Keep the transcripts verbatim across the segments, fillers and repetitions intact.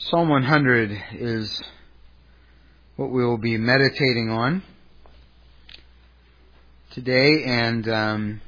Psalm one hundred is what we will be meditating on today, and um,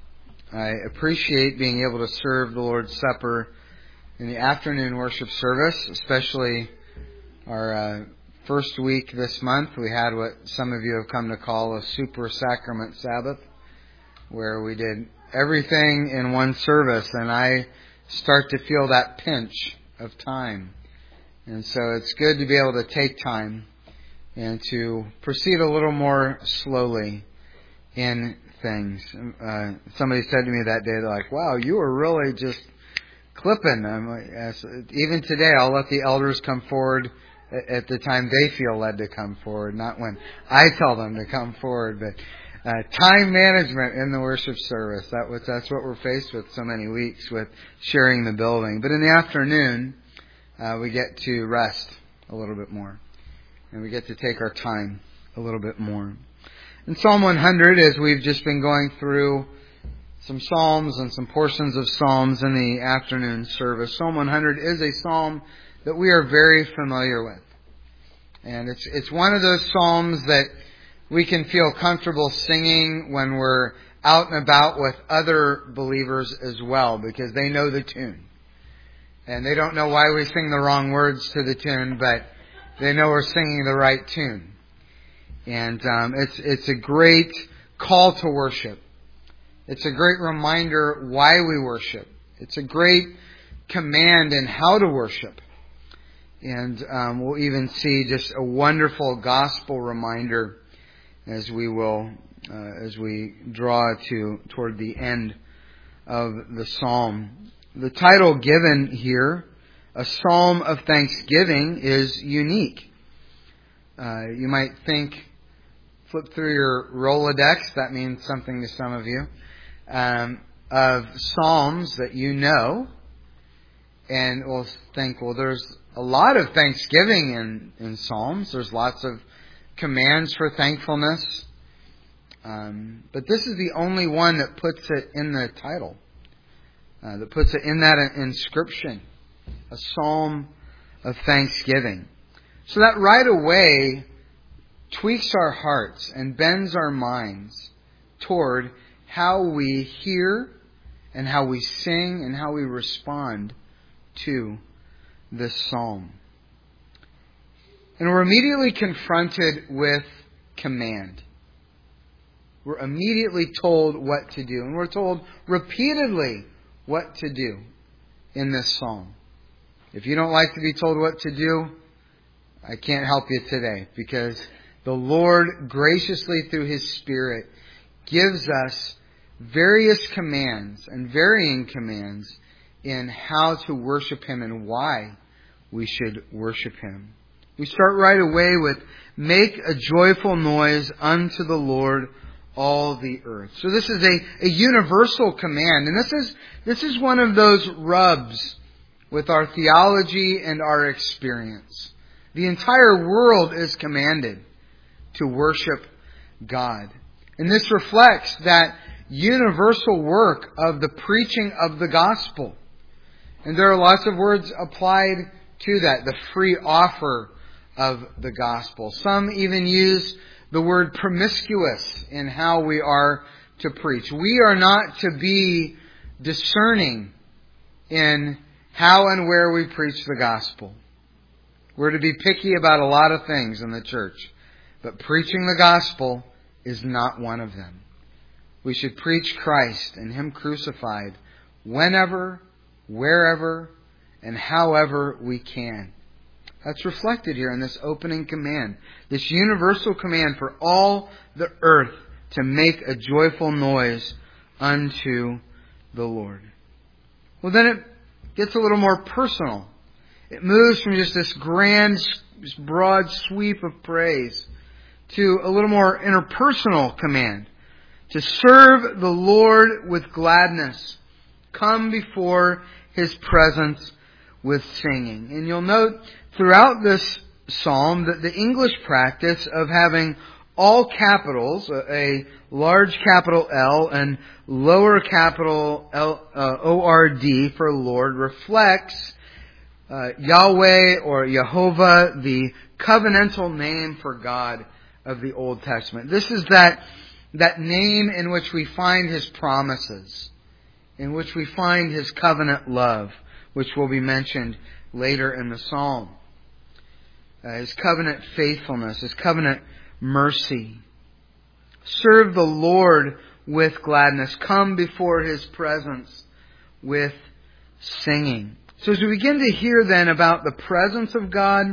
I appreciate being able to serve the Lord's Supper in the afternoon worship service, especially our uh, first week this month. We had what some of you have come to call a Super Sacrament Sabbath, where we did everything in one service, and I start to feel that pinch of time. And so it's good to be able to take time and to proceed a little more slowly in things. Uh, somebody said to me that day, they're like, wow, you were really just clipping. I'm like, yes. Even today, I'll let the elders come forward at the time they feel led to come forward, not when I tell them to come forward. But uh, time management in the worship service, that was, that's what we're faced with so many weeks with sharing the building. But in the afternoon, Uh, we get to rest a little bit more. And we get to take our time a little bit more. In Psalm one hundred, as we've just been going through some Psalms and some portions of Psalms in the afternoon service, Psalm one hundred is a Psalm that we are very familiar with. And it's it's one of those Psalms that we can feel comfortable singing when we're out and about with other believers as well, because they know the tune. And they don't know why we sing the wrong words to the tune, but they know we're singing the right tune. And um, it's it's a great call to worship. It's a great reminder why we worship. It's a great command in how to worship. And um, we'll even see just a wonderful gospel reminder as we will uh, as we draw to toward the end of the psalm. The title given here, A Psalm of Thanksgiving, is unique. Uh, you might think, flip through your Rolodex, that means something to some of you, um, of Psalms that you know, and we'll think, well, there's a lot of Thanksgiving in, in Psalms. There's lots of commands for thankfulness. Um, but this is the only one that puts it in the title. Uh, that puts it in that inscription, a psalm of thanksgiving. So that right away tweaks our hearts and bends our minds toward how we hear and how we sing and how we respond to this psalm. And we're immediately confronted with command. We're immediately told what to do. And we're told repeatedly what to do in this psalm. If you don't like to be told what to do, I can't help you today, because the Lord graciously through His Spirit gives us various commands and varying commands in how to worship Him and why we should worship Him. We start right away with, make a joyful noise unto the Lord, all the earth. So this is a, a universal command. And this is this is one of those rubs with our theology and our experience. The entire world is commanded to worship God. And this reflects that universal work of the preaching of the gospel. And there are lots of words applied to that. The free offer of the gospel. Some even use the word promiscuous in how we are to preach. We are not to be discerning in how and where we preach the gospel. We're to be picky about a lot of things in the church, but preaching the gospel is not one of them. We should preach Christ and Him crucified whenever, wherever, and however we can. That's reflected here in this opening command. This universal command for all the earth to make a joyful noise unto the Lord. Well, then it gets a little more personal. It moves from just this grand, broad sweep of praise to a little more interpersonal command. To serve the Lord with gladness. Come before His presence with singing. And you'll note throughout this psalm that the English practice of having all capitals, a large capital L and lower capital L, uh, O R D for Lord, reflects uh, Yahweh or Jehovah, the covenantal name for God of the Old Testament. This is that, that name in which we find His promises, in which we find His covenant love, which will be mentioned later in the Psalm. Uh, His covenant faithfulness, His covenant mercy. Serve the Lord with gladness. Come before His presence with singing. So as we begin to hear then about the presence of God,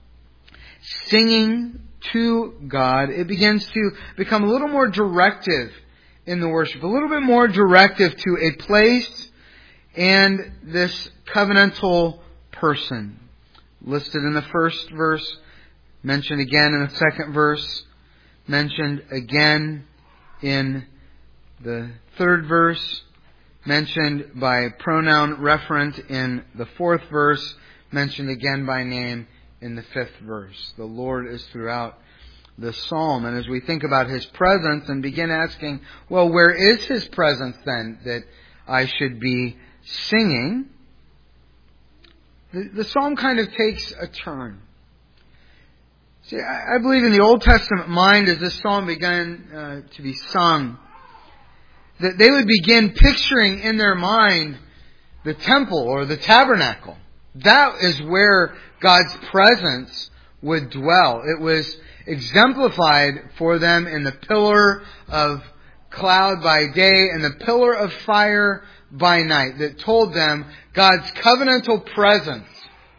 singing to God, it begins to become a little more directive in the worship. A little bit more directive to a place and this covenantal person. Listed in the first verse, mentioned again in the second verse, mentioned again in the third verse, mentioned by pronoun referent in the fourth verse, mentioned again by name in the fifth verse. The Lord is throughout the psalm. And as we think about His presence and begin asking, well, where is His presence then that I should be singing? The, the psalm kind of takes a turn. See, I, I believe in the Old Testament mind, as this psalm began uh, to be sung, that they would begin picturing in their mind the temple or the tabernacle. That is where God's presence would dwell. It was exemplified for them in the pillar of cloud by day and the pillar of fire by night that told them God's covenantal presence,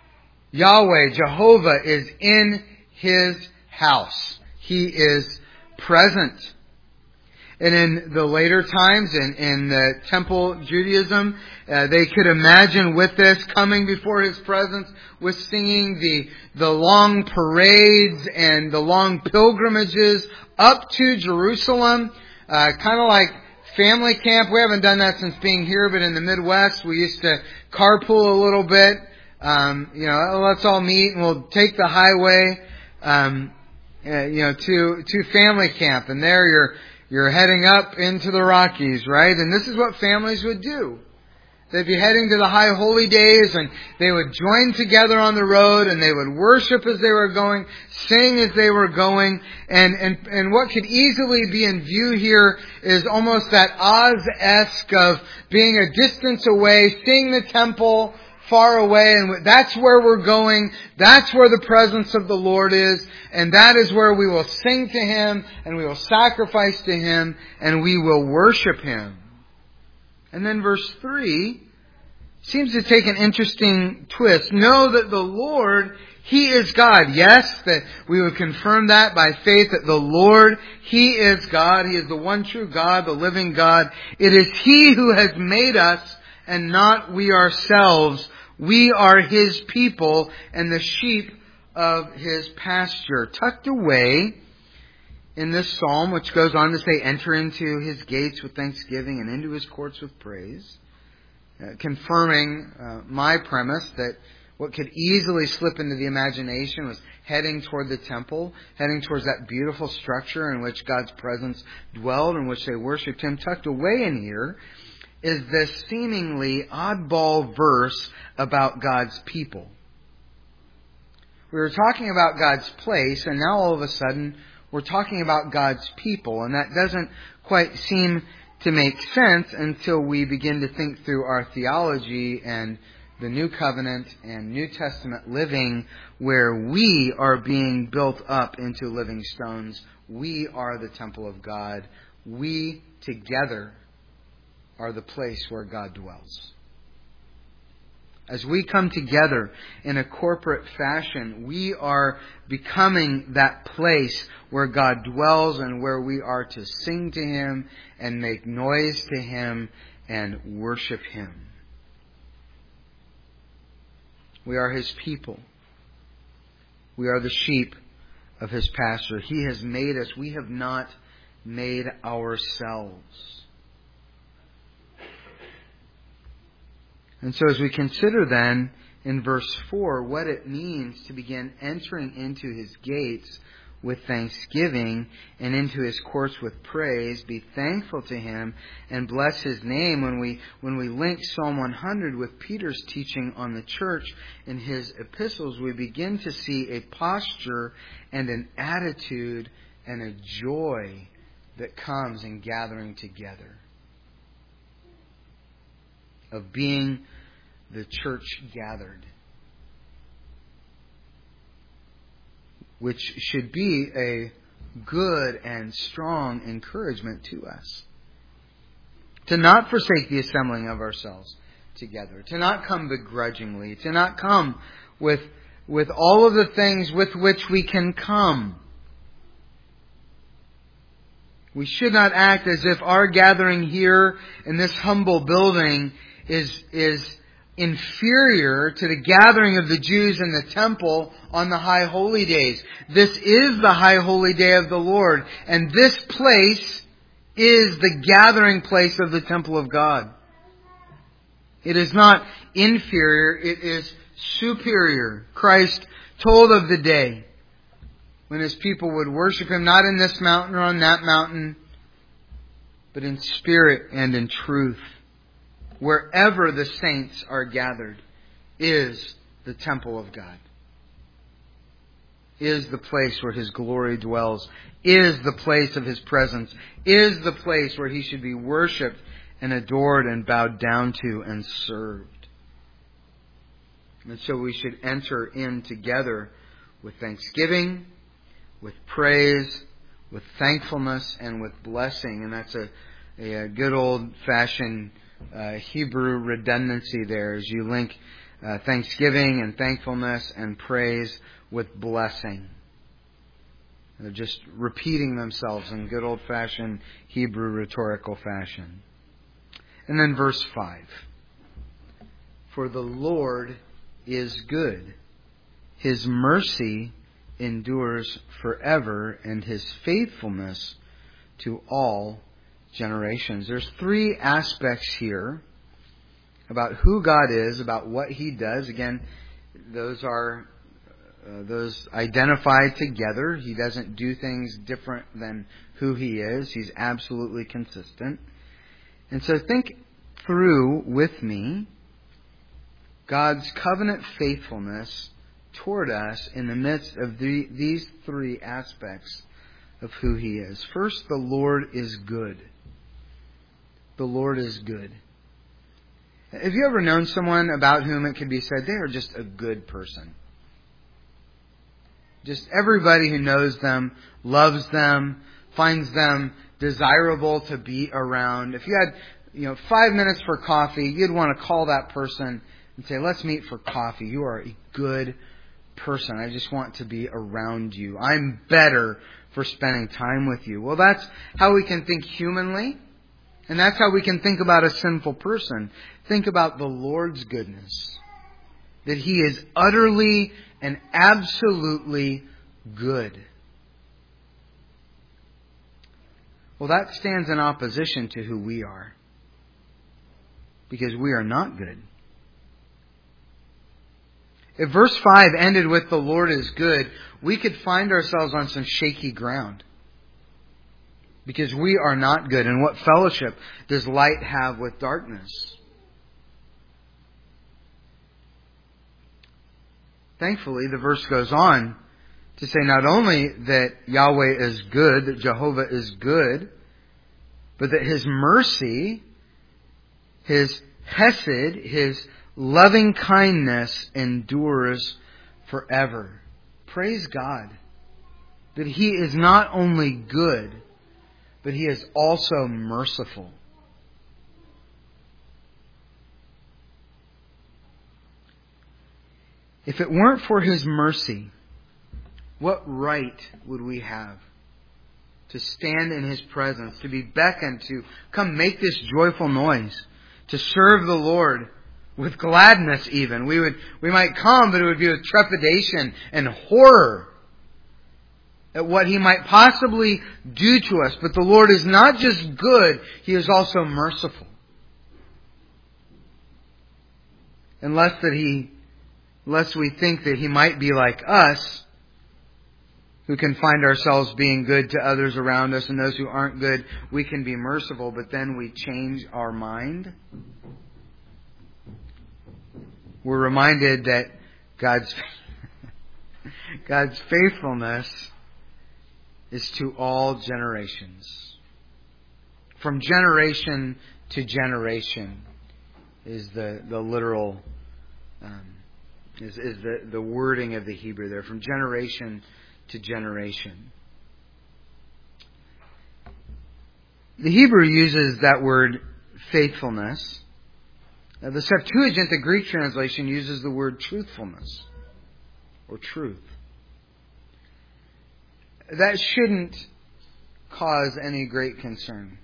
Yahweh, Jehovah, is in His house. He is present. And in the later times, in, in the temple Judaism, uh, they could imagine with this coming before His presence with singing the, the long parades and the long pilgrimages up to Jerusalem, uh, kind of like family camp. We haven't done that since being here, but in the Midwest, we used to carpool a little bit. Um, you know, let's all meet and we'll take the highway, um, uh, you know, to, to family camp. And there you're, You're heading up into the Rockies, right? And this is what families would do. They'd be heading to the high holy days and they would join together on the road and they would worship as they were going, sing as they were going. And, and, and what could easily be in view here is almost that Oz-esque of being a distance away, seeing the temple far away, and that's where we're going. That's where the presence of the Lord is, and that is where we will sing to Him, and we will sacrifice to Him, and we will worship Him. And then verse three seems to take an interesting twist. Know that the Lord, He is God. Yes, that we would confirm that by faith, that the Lord, He is God. He is the one true God, the living God. It is He who has made us, and not we ourselves. We are His people and the sheep of His pasture. Tucked away in this psalm, which goes on to say, enter into His gates with thanksgiving and into His courts with praise. Uh, confirming uh, my premise that what could easily slip into the imagination was heading toward the temple, heading towards that beautiful structure in which God's presence dwelled, in which they worshipped Him. Tucked away in here is this seemingly oddball verse about God's people. We were talking about God's place, and now all of a sudden we're talking about God's people, and that doesn't quite seem to make sense until we begin to think through our theology and the New Covenant and New Testament living, where we are being built up into living stones. We are the temple of God. We together are the place where God dwells. As we come together in a corporate fashion, we are becoming that place where God dwells and where we are to sing to Him and make noise to Him and worship Him. We are His people. We are the sheep of His pasture. He has made us. We have not made ourselves. And so as we consider then in verse four what it means to begin entering into His gates with thanksgiving and into His courts with praise. Be thankful to Him and bless His name. When we when we link Psalm one hundred with Peter's teaching on the church in his epistles, we begin to see a posture and an attitude and a joy that comes in gathering together, of being the church gathered, which should be a good and strong encouragement to us. To not forsake the assembling of ourselves together, to not come begrudgingly, to not come with, with all of the things with which we can come. We should not act as if our gathering here in this humble building is, is inferior to the gathering of the Jews in the temple on the high holy days. This is the high holy day of the Lord, and this place is the gathering place of the temple of God. It is not inferior, it is superior. Christ told of the day when His people would worship Him not in this mountain or on that mountain, but in spirit and in truth. Wherever the saints are gathered is the temple of God, is the place where His glory dwells, is the place of His presence, is the place where He should be worshipped and adored and bowed down to and served. And so we should enter in together with thanksgiving, with praise, with thankfulness, and with blessing. And that's a, a, a good old-fashioned uh, Hebrew redundancy there, as you link uh, thanksgiving and thankfulness and praise with blessing. They're just repeating themselves in good old-fashioned Hebrew rhetorical fashion. And then verse five. For the Lord is good. His mercy endures forever, and His faithfulness to all generations. There's three aspects here about who God is, about what He does. Again, those are uh, those identified together. He doesn't do things different than who He is. He's absolutely consistent. And so think through with me God's covenant faithfulness toward us in the midst of the, these three aspects of who He is. First, the Lord is good. The Lord is good. Have you ever known someone about whom it could be said they are just a good person? Just everybody who knows them, loves them, finds them desirable to be around. If you had, you know, five minutes for coffee, you'd want to call that person and say, let's meet for coffee. You are a good person. I just want to be around you. I'm better for spending time with you. Well, that's how we can think humanly. And that's how we can think about a sinful person. Think about the Lord's goodness. That He is utterly and absolutely good. Well, that stands in opposition to who we are. Because we are not good. If verse five ended with the Lord is good, we could find ourselves on some shaky ground. Because we are not good. And what fellowship does light have with darkness? Thankfully, the verse goes on to say not only that Yahweh is good, that Jehovah is good, but that His mercy, His hesed, His loving kindness endures forever. Praise God that He is not only good, but He is also merciful. If it weren't for His mercy, what right would we have to stand in His presence, to be beckoned to come make this joyful noise, to serve the Lord with gladness even? We would, we might come, but it would be with trepidation and horror at what He might possibly do to us. But the Lord is not just good, He is also merciful. Unless that He, unless we think that He might be like us, who can find ourselves being good to others around us, and those who aren't good, we can be merciful, but then we change our mind. We're reminded that God's God's faithfulness is to all generations. From generation to generation is the, the literal, um, is, is the, the wording of the Hebrew there. From generation to generation. The Hebrew uses that word faithfulness. Now, the Septuagint, the Greek translation, uses the word truthfulness or truth. That shouldn't cause any great concern.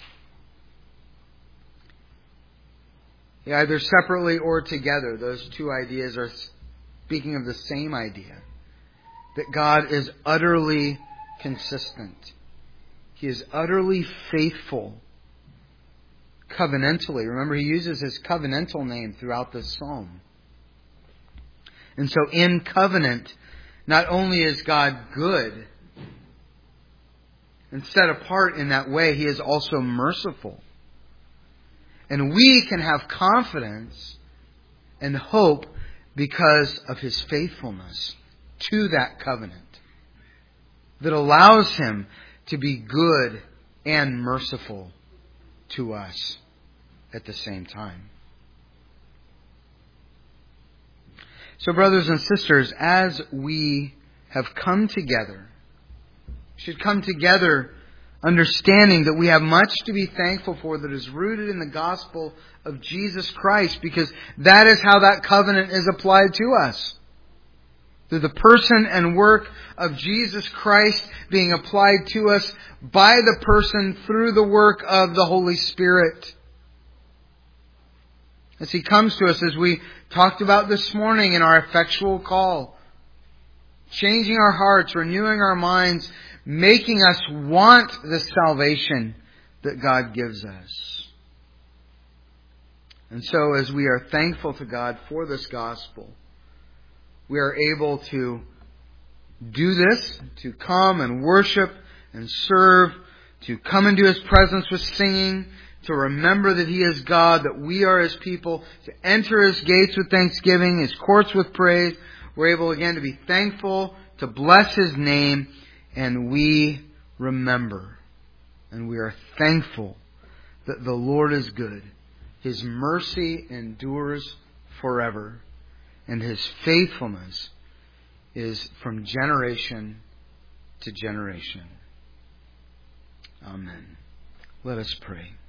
Either separately or together, those two ideas are speaking of the same idea. That God is utterly consistent. He is utterly faithful. Covenantally. Remember, He uses His covenantal name throughout this psalm. And so in covenant, not only is God good and set apart in that way, He is also merciful. And we can have confidence and hope because of His faithfulness to that covenant that allows Him to be good and merciful to us at the same time. So, brothers and sisters, as we have come together, we should come together understanding that we have much to be thankful for that is rooted in the gospel of Jesus Christ, because that is how that covenant is applied to us. Through the person and work of Jesus Christ being applied to us by the person through the work of the Holy Spirit. As He comes to us, as we talked about this morning in our effectual call, changing our hearts, renewing our minds, making us want the salvation that God gives us. And so as we are thankful to God for this gospel, we are able to do this, to come and worship and serve, to come into His presence with singing, to remember that He is God, that we are His people, to enter His gates with thanksgiving, His courts with praise. We're able again to be thankful, to bless His name, and we remember, and we are thankful that the Lord is good. His mercy endures forever. And His faithfulness is from generation to generation. Amen. Let us pray.